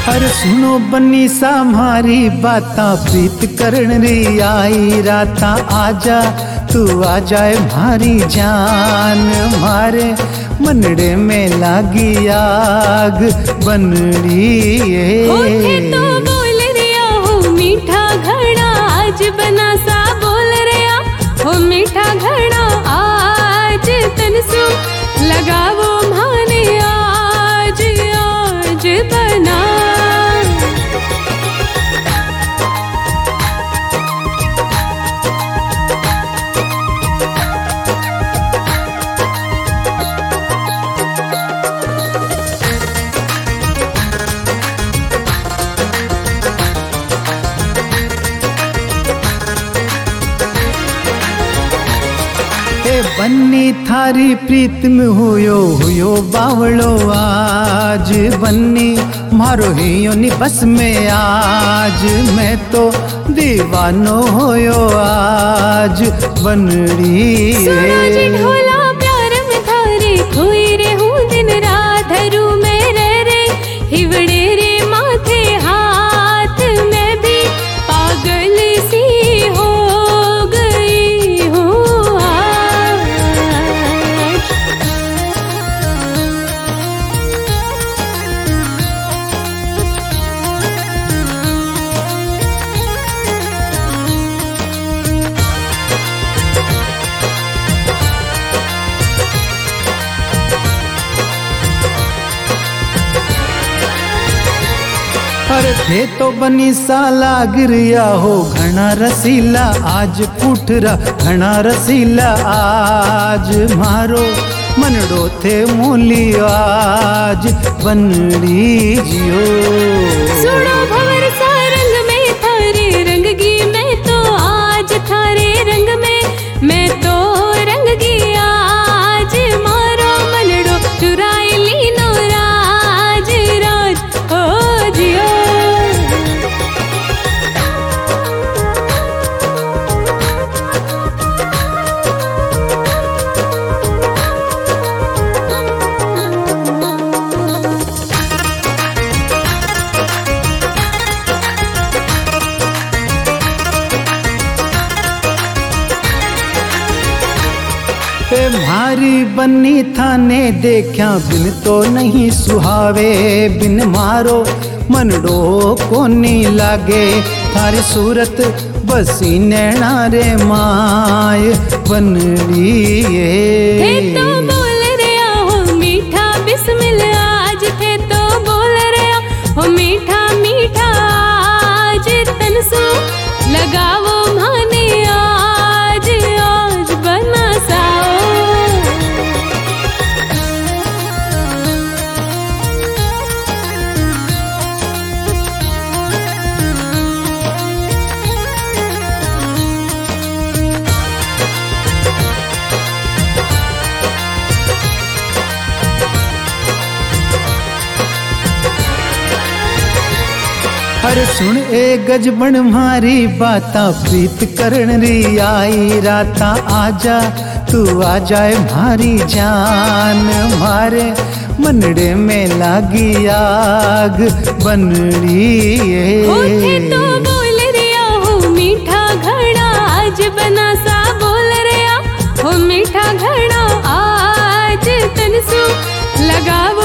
अरे सुनो बन्नी सा मारी बाता प्रीत करण री आई राता आजा तू आ जाए मारी जान मारे मनड़े में लागी आग बनड़ी होठे तो बोल रिया हो मीठा घड़ा आज बना सा बोल रिया हो मीठा घड़ा आज तनसु लगावो माने आज आज बना बन्नी थारी प्रीत में हुयो बावड़ो आज बन्नी मारो हियो नी बस में आज मैं तो दीवानो होयो आज बनड़ी ढोला प्यार में थारे खोई रे हूँ दिन रात हरू में रह रे हिवड़े रे माथे हाथ में भी पागल सी हो गई हूँ अरे थे तो बनी साला गिरिया हो घना रसीला आज पुठरा घना रसीला आज मारो मनडो थे मोली आज बनड़ी जियो सुनो भंवर सा रंग में थारे रंगगी मैं तो आज थारे रंग में मैं तो रंगगी आज मारो मनडो चुराए लीनो राज राज ओ जियो मारी बन्नी थाने देखा बिन तो नहीं सुहावे बिन मारो मनडो को नी लागे थारी सूरत बसी नैना रे माय बनड़ी थे तो बोल रहा हो मीठा बिस्मिल आज थे तो बोल रहा हो मीठा मीठा आज तनसु लगावो माने आज आज बना साओ अरे सुन ए गजबन मारी बाता प्रीत करण री आई राता आजा तू आ जाए मारी जान मारे मनड़े में लागी आग बनड़ी होठे तो बोल रिया हो मीठा घड़ा आज बना सा बोल रिया हो मीठा घड़ा आज तनसु लगावो